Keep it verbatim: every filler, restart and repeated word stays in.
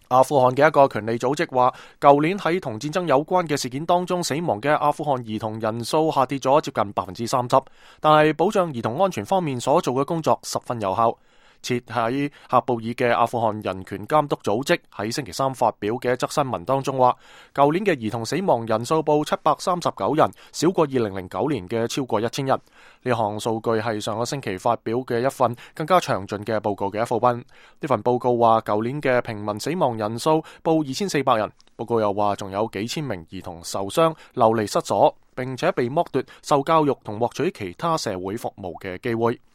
阿富汗嘅一個權利組織話，舊年喺同戰爭有關嘅事件當中死亡嘅阿富汗兒童人數下跌咗接近百分之三十，但係保障兒童安全方面所做嘅工作十分有效。設喺喀布爾嘅阿富汗人權監督組織喺星期三發表嘅一則新聞當中話，舊年嘅兒童死亡人數報七百三十九人，少過二零零九年嘅超過一千人。呢項數據係上個星期發表嘅一份更加詳盡嘅報告嘅一部分。呢份報告話，舊年嘅平民死亡人數報二千四百人。報告又話，仲有幾千名兒童受傷、流離失所，並且被剝奪受教育同獲取其他社會服務嘅機會。